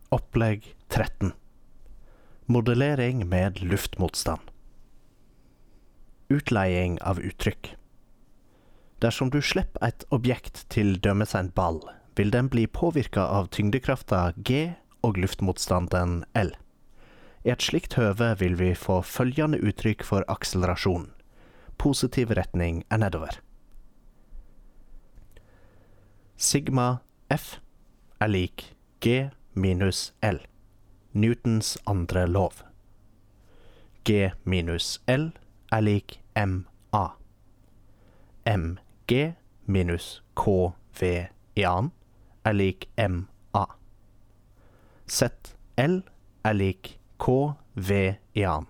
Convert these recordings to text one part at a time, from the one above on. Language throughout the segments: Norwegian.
Opplegg 13. Modellering med luftmotstand. Utleiing av uttrykk. Dersom du slipper et objekt til dømes en ball, vil den bli påvirket av tyngdekrafta G og luftmotstanden L. I et slikt høve vil vi få følgende uttrykk for akselerasjon. Positiv retning er nedover. Sigma F er lik G minus L. Newtons andre lov. G minus L er lik MA. MG minus KV i annen er lik MA. ZL er lik KV i annen.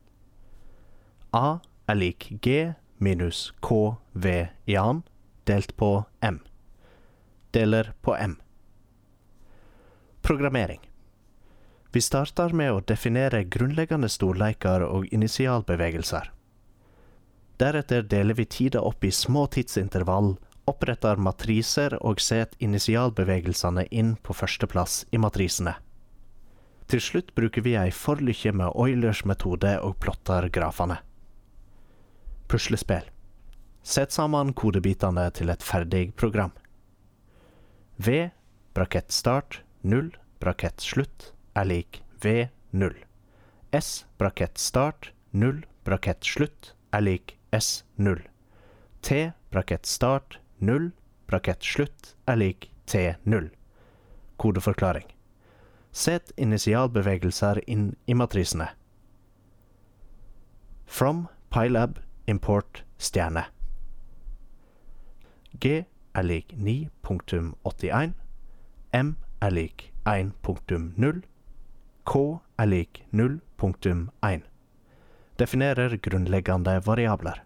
A er lik G minus KV i annen delt på M. Deler på M. Programmering. Vi starter med å definere grunnleggende storleikar og initialbevegelser. Deretter deler vi tida opp i små tidsintervall, oppretter matriser og set initialbevegelsene inn på første plass i matrisene. Til slutt bruker vi ei forlykke med Eulers metode og plotter grafene. Puslespill. Sett sammen kodebitene til et ferdig program. V, brakett start, 0, brakett slutt, er lik V0. S, brakett start, 0, brakett slutt, er lik S0. T, brakett start, 0, brakett slutt, er lik T0. Kodeforklaring. Set initialbevegelser inn i matrisene. From Pylab import stjerne. G er lik 9.81, M er lik 1.0, K er lik 0.1. Definerer grunnleggende variabler.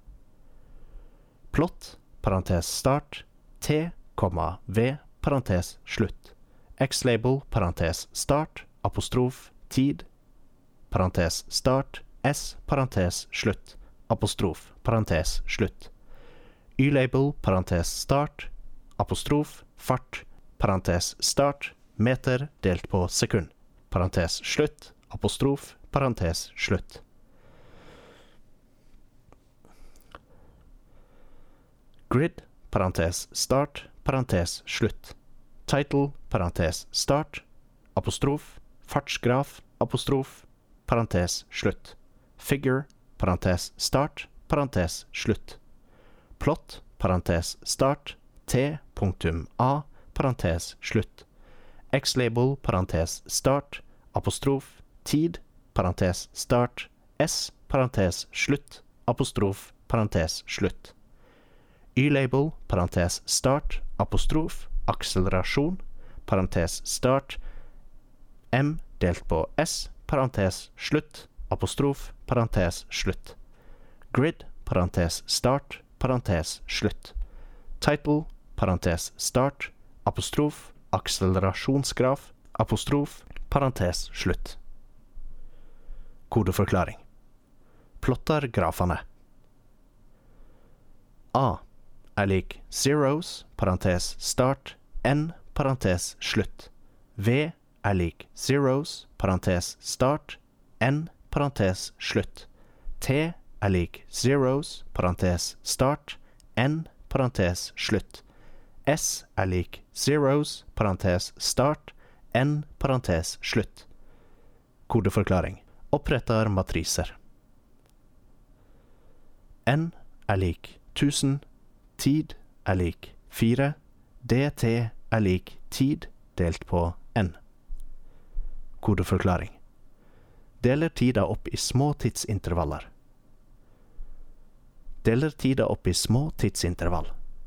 Plott, parentes start, T, V, parentes slutt. X-label, parentes start, apostrof, tid, parentes start, S, parentes slutt, apostrof, parentes slutt. Y-label, parentes start, apostrof, fart, parentes start, meter delt på sekund, parentes slutt, apostrof, parentes slutt. Grid, parentes start, parentes slutt. Title, parentes start, apostrof, fartsgraf, apostrof, parentes slutt. Figure, parentes start, parentes slutt. Plott, parentes start, T.A, parentes slutt. X-label, parentes start, apostrof, tid, parentes start, S, parentes slutt, apostrof, parentes slutt. Y-label, parentes start, apostrof, akselerasjon, parentes start, M delt på S, parentes slutt, apostrof, parentes slutt. Grid, parentes start, parentes slutt. Title, parentes start, apostrof, akselerasjonsgraf, apostrof, parentes slutt. Kodeforklaring. Plotter grafene. A er lik zeros, parentes start, N, parentes slutt. V er lik zeros, parentes start, N, parentes slutt. T er lik zeros, parentes start, N, parentes slutt. S er lik zeros, parentes start, N, parentes slutt. Kodeforklaring. Oppretter matriser. N er lik 1000, tid er lik 4, dt er lik tid delt på N. Kodeforklaring. Deler tida opp i små tidsintervaller. Deler tida opp i små tidsintervall.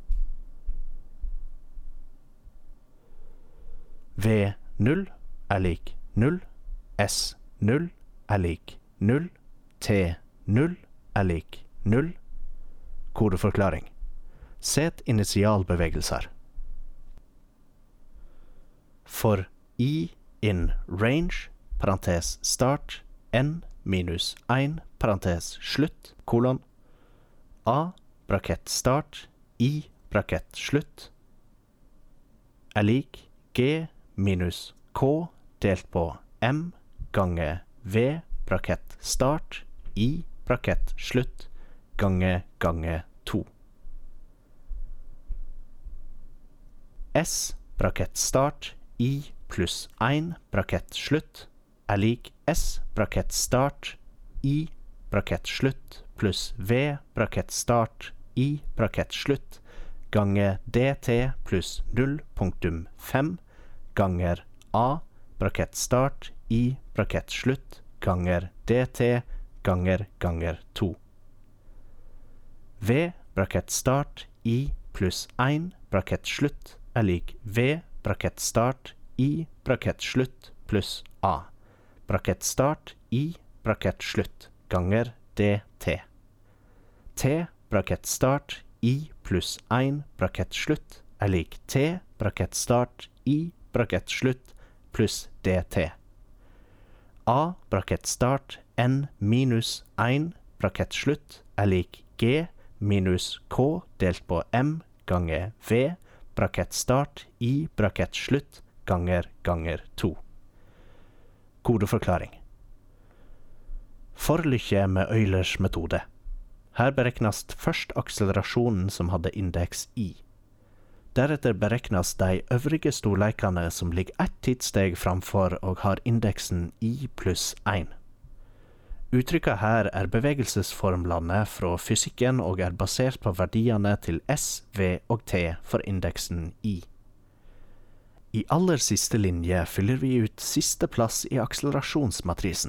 V0 er lik 0, S0 er lik 0, T0 er lik 0. Kodeforklaring. Set initialbevegelser. For I in range, parentes start, N minus 1, parentes slutt, kolon, A, brakett start, I, brakett slutt, er lik G minus K delt på m ganger v brakett start I brakett slutt ganger 2. S brakett start I pluss 1 brakett slutt lik S brakett start I brakett slutt pluss V brakett start I brakett slutt ganger dt pluss 0,5 ganger A brakett start I brakett slutt ganger dt ganger 2. V brakett start I pluss 1 brakett slutt lik V brakett start I brakett slutt pluss A brakett start I brakett slutt ganger dt. T brakett start I pluss 1 brakett slutt lik T brakett start I brakett slutt pluss dt. A brakett start N minus 1 brakett slutt lik G minus K delt på M ganger V brakett start I brakett slutt ganger 2. Kodeforklaring. Forlykke med Eulers metode. Her bereknas først akselerasjonen som hadde indeks I. Deretter bereknas de øvrige storleikene som ligger ett tidssteg framfor og har indeksen I pluss 1. Uttrykket her bevegelsesformlene fra fysikken og basert på verdiene til S, V og T for indeksen I. I aller siste linje fyller vi ut siste plass i akselerasjonsmatrisen.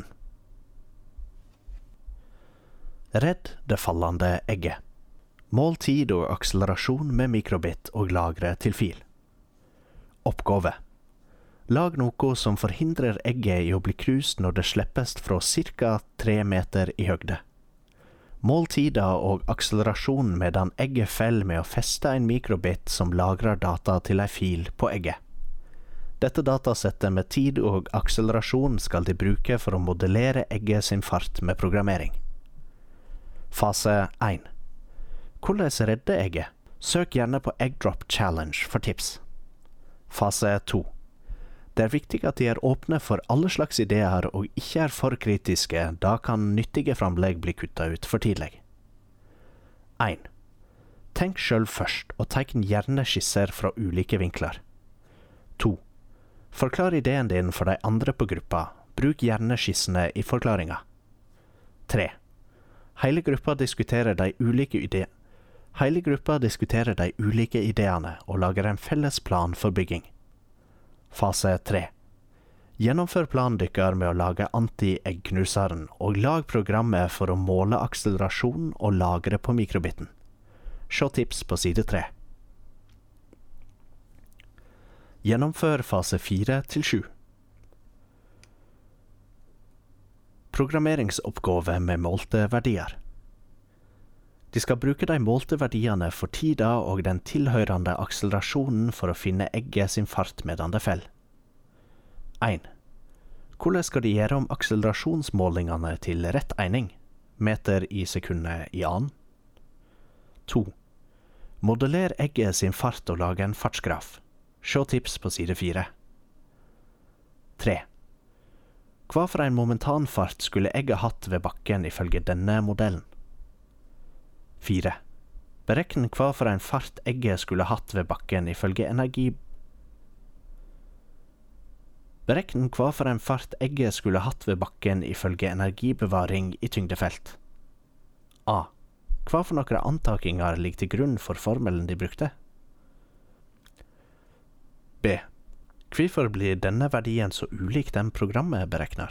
Redd det fallende egget. Mål tid og akselerasjon med mikrobit og lagre til fil. Oppgave. Lag noe som forhindrer egget i å bli knust når det slippes fra ca. 3 meter i høgde. Mål tida og akselerasjon medan egget feller med å feste en mikrobit som lagrer data til en fil på egget. Dette datasettet med tid og akselerasjon skal de bruke for å modellere egget sin fart med programmering. Fase 1. Hvordan redde egget? Søk gjerne på Egg Drop Challenge for tips. Fase 2. Det viktig at de åpne for alle slags ideer og ikke for kritiske, da kan nyttige framlegg bli kuttet ut for tidlig. 1. Tenk selv først, og tegn gjerne skisser fra ulike vinkler. 2. Forklar ideen din for de andre på gruppa. Bruk gjerne skissene i forklaringa. 3. Hele gruppa diskuterer de ulike ideene og lager en felles plan for bygging. Fase 3. Gjennomfør planen dykker med å lage anti-eggknuseren og lag programmet for å måle akselerasjon og lagre på mikrobiten. Se tips på side 3. Gjennomfør fase 4 til 7. Programmeringsoppgave med målte verdier. De skal bruke de målte verdiene for tida og den tilhørende akselerasjonen for å finne egget sin fart medan det fell. 1. Hvordan skal de gjøre om akselerasjonsmålingene til rett egning? Meter i sekundet i annen. 2. Modeller egget sin fart og lage en fartsgraf. Se tips på side 4. 3. Hva for en momentan fart skulle egget hatt ved bakken ifølge denne modellen? 4. Berekn hva for en fart egget skulle hatt ved bakken ifølge energibevaring i tyngdefelt. A. Hva for noen antakinger ligger til grunn for formelen de brukte? B. Hvorfor blir denne verdien så ulik den programmet berekner?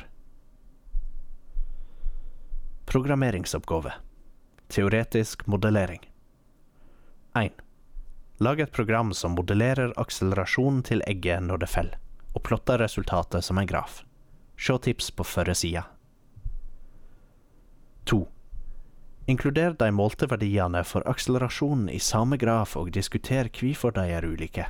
Programmeringsoppgave. Teoretisk modellering. 1. Lag et program som modellerer akselerasjonen til egget når det feller, og plotter resultatet som en graf. Se tips på førre sida. 2. Inkluder de målte verdiene for akselerasjonen i samme graf og diskuter hvorfor de ulike.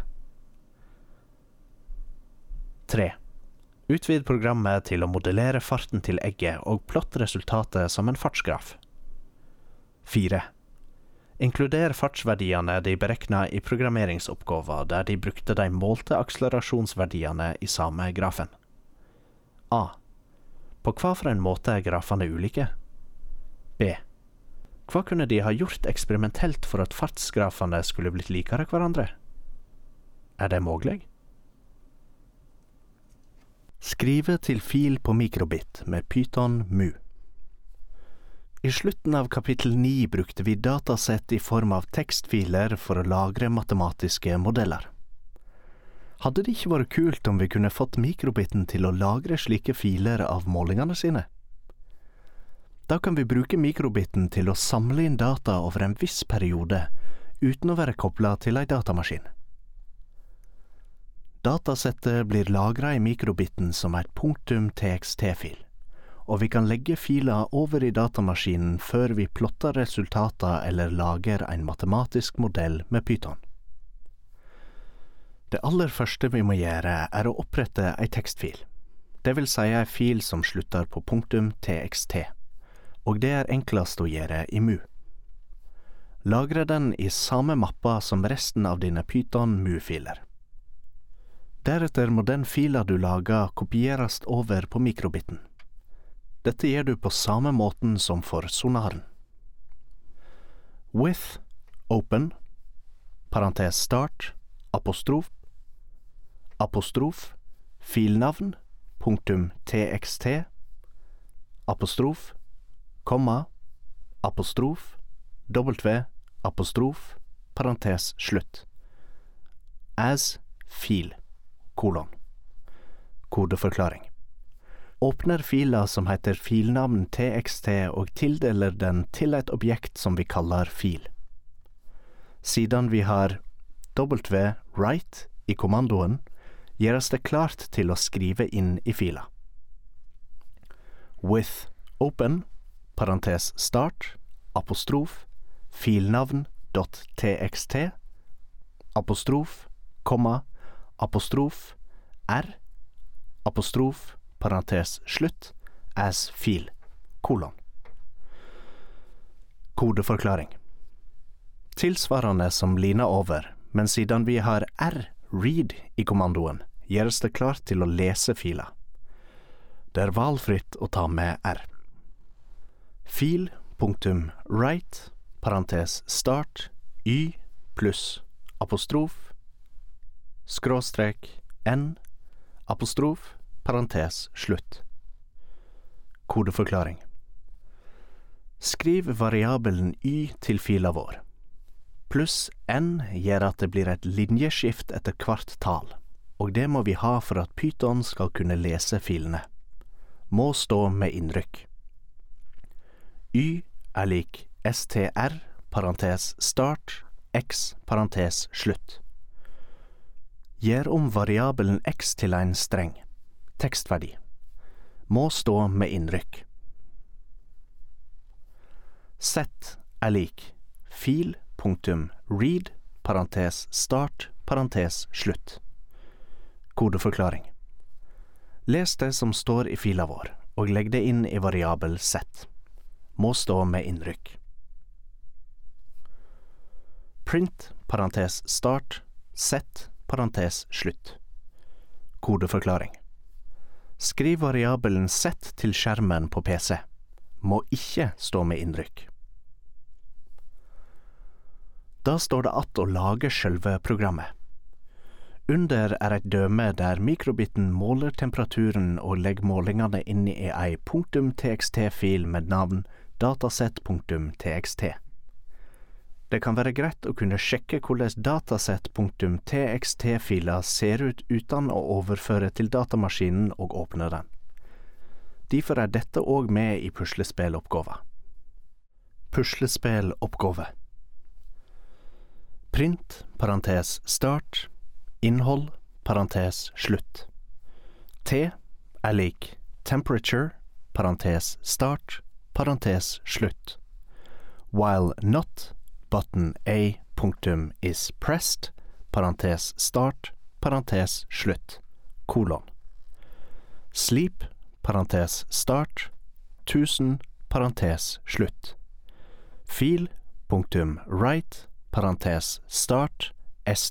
3. Utvid programmet til å modellere farten til egget og plott resultatet som en fartsgraf. 4. Inkluder fartsverdiene de berekna i programmeringsoppgaven der de brukte de målte akselerasjonsverdiene i samme grafen. A. På hva for en måte grafene ulike? B. Hva kunne de ha gjort eksperimentelt for at fartsgrafene skulle blitt likere hverandre? Det mulig? Skrive til fil på mikrobit med Python Mu. I slutten av kapittel 9 brukte vi datasett i form av tekstfiler for å lagre matematiske modeller. Hadde det ikke vært kult om vi kunne fått mikrobiten til å lagre slike filer av målingene sine? Da kan vi bruke mikrobiten til å samle inn data over en viss periode, uten å være koblet til en datamaskin. Datasettet blir lagret i mikrobiten som et .txt-fil, og vi kan legge fila over i datamaskinen før vi plotter resultater eller lager en matematisk modell med Python. Det aller første vi må gjøre å opprette en tekstfil. Det vil si en fil som slutter på .txt. Og det enklest å gjøre i Mu. Lagre den i samme mappa som resten av dine Python Mu-filer. Deretter må den fila du lager kopieres over på mikrobiten. Dette gjør du på samme måten som for sonaren. With, open, parentes start, apostrof, filnavn, .txt, apostrof, komma, apostrof, apostrof, parentes slutt. As fil, kolon. Kodeforklaring. Åpner fila som heter filnavn txt og tildeler den til et objekt som vi kaller fil. Siden vi har write i kommandoen, gjøres det klart til å skrive inn i fila. With open, parentes start, apostrof, filnavn.txt, apostrof, komma, apostrof, r, apostrof, parentes slutt, as fil, kolon. Kodeforklaring. Tilsvarende som lina over, men siden vi har read i kommandoen, gjøres det klart til å lese fila. Det valgfritt å ta med r. Fil.write, parentes start, y pluss apostrof, skråstrek, n, apostrof, parentes slutt. Kodeforklaring. Skriv variabelen y til fila vår. Pluss n gjør at det blir et linjeskift etter hvert tal, og det må vi ha for at Python skal kunne lese filene. Må stå med innrykk. Y lik str, parentes start, x, parentes slutt. Gjør om variabelen x til en streng, tekstverdi. Må stå med innrykk. Set lik fil.read, parentes start, parentes slutt. Kodeforklaring. Les det som står i fila vår, og legg det inn i variabel set. Må stå med innrykk. Print, parentes start, set, parentes slutt. Kodeforklaring. Skriv variabelen set til skjermen på PC. Må ikke stå med innrykk. Da står det at å lage selve programmet. Under et døme der mikrobiten måler temperaturen og legger målingene inn i ei .txt-fil med navn dataset.txt. Det kan være greit å kunne sjekke hvordan dataset.txt-fila ser ut uten å overføre til datamaskinen og åpne den. Derfor dette også med i puslespilloppgåva. Puslespilloppgåve. Print, parentes start, innhold, parentes slutt. T lik temperature, parentes start, parentes slutt. While not button A is pressed, parentes start, parentes slutt, kolon. Sleep, parentes start, 1000, parentes slutt. Fil.write, parentes start,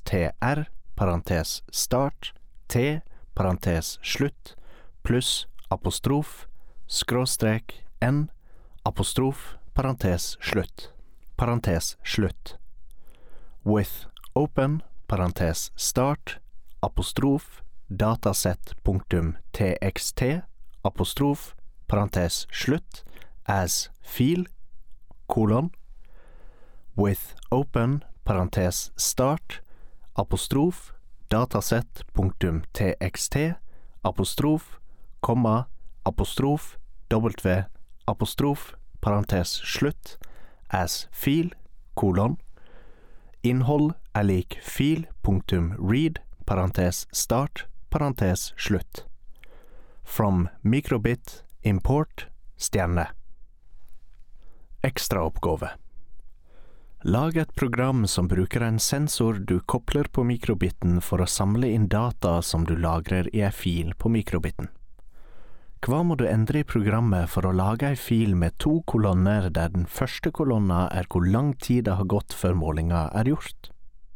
str, parentes start, t, parentes slutt, pluss apostrof, skråstrek, n, apostrof, parentes, slutt, parentes, slutt. With open, parentes, start, apostrof, dataset.txt, apostrof, parentes, slutt, as fil, kolon, with open, parentes, start, apostrof, dataset.txt, apostrof, komma, apostrof, w, apostrof, parentes, slutt, as fil, kolon, innhold lik fil.read, parentes, start, parentes, slutt. From microbit, import, stjerne. Ekstraoppgave. Lag et program som bruker en sensor du kopler på mikrobiten for å samle inn data som du lagrer i en fil på mikrobiten. Hva må du endre i programmet for å lage en fil med 2 kolonner der den første kolonna er hvor lang tid det har gått før målinga er gjort?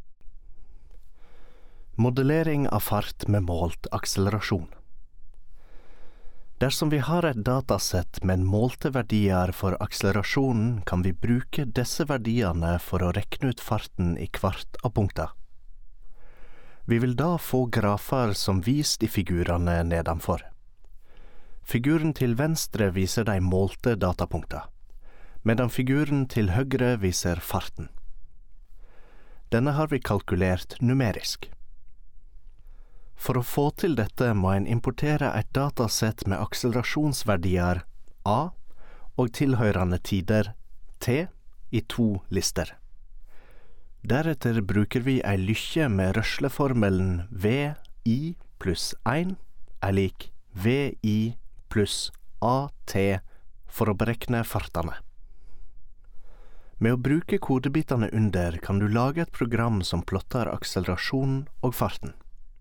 Modellering av fart med målt akselerasjon. Dersom vi har et datasett med målte verdier for akselerasjonen, kan vi bruke disse verdiene for å rekne ut farten i hvert av punkter. Vi vil da få grafer som vist i figurene nedenfor. Figuren til venstre viser de målte datapunkter, medan figuren til høyre viser farten. Denne har vi kalkulert numerisk. For å få til dette må en importere et datasett med akselerasjonsverdier A og tilhørende tider T i 2 lister. Deretter bruker vi en lykke med rørsleformelen VI pluss 1 er lik VI pluss AT for å berekne fartene. Med å bruke kodebitene under kan du lage et program som plotter akselerasjonen og farten.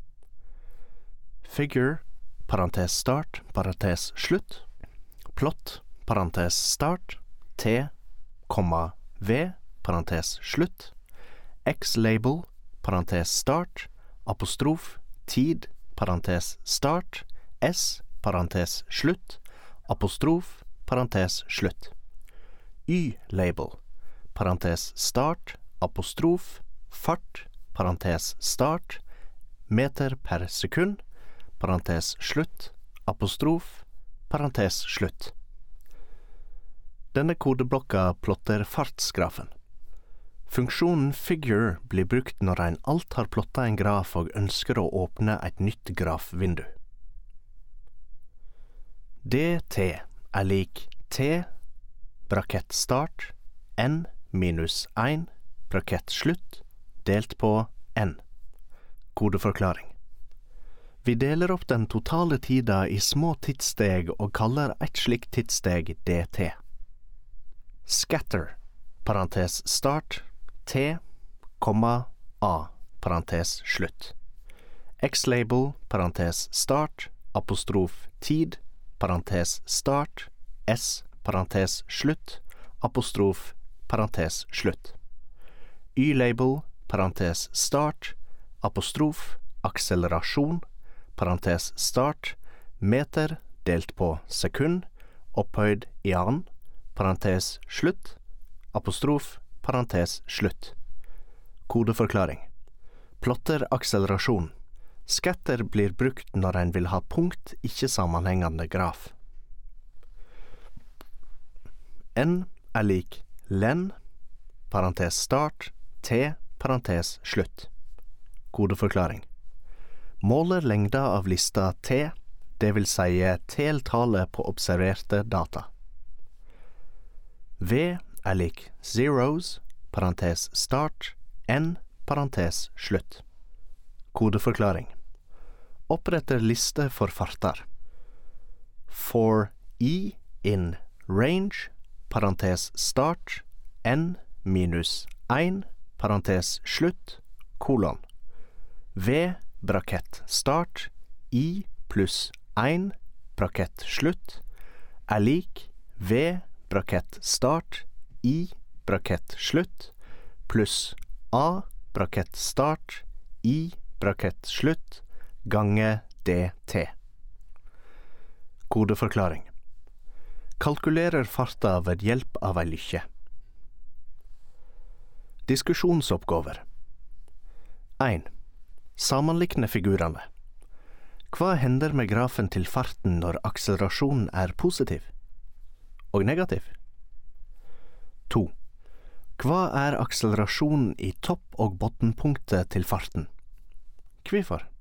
Figure, parentes start, parentes slutt, plot, parentes start, T, V, parentes slutt, X-label, parentes start, apostrof, tid, parentes start, S, parentes slutt, apostrof, parentes slutt. Y-label, parentes start, apostrof, fart, parentes start, meter per sekund, parentes slutt, apostrof, parentes slutt. Denne kodeblokka plotter fartsgrafen. Funksjonen figure blir brukt når en alt har plottet en graf og ønsker å åpne et nytt grafvindu. dt er lik t, brakett start, n minus 1, brakett slutt, delt på n. Kodeforklaring. Vi deler opp den totale tida i små tidssteg og kaller et slikt tidssteg dt. Scatter, parentes start, t, a, parentes slutt. X-label, parentes start, apostrof tid, parentes start, s, parentes slutt, apostrof, parentes slutt. Y-label, parentes start, apostrof, akselerasjon, parentes start, meter delt på sekund, opphøyd i annen, parentes slutt, apostrof, parentes slutt. Kodeforklaring. Plotter akselerasjon. Scatter blir brukt når en vil ha punkt, ikke sammenhengende graf. N er lik len, parentes start, t, parentes slutt. Kodeforklaring. Måler lengda av lista T, det vil si teltallet på observerte data. V er lik zeros, parentes start, n, parentes slutt. Kodeforklaring. Oppretter liste for farter. For I in range, parentes start, n minus 1, parentes slutt, kolon. V brakett start, I pluss 1, brakett slutt, er lik V brakett start, I brakett slutt, pluss A brakett start, I brakett slutt, gange dt. Kodeforklaring. Kalkulerer farta ved hjelp av ei lykke. Diskusjonsoppgaver. 1. Sammenlikne figurene. Hva hender med grafen til farten når akselerasjonen er positiv og negativ? 2. Hva er akselerasjonen i topp- og bottenpunktet til farten? Hvorfor?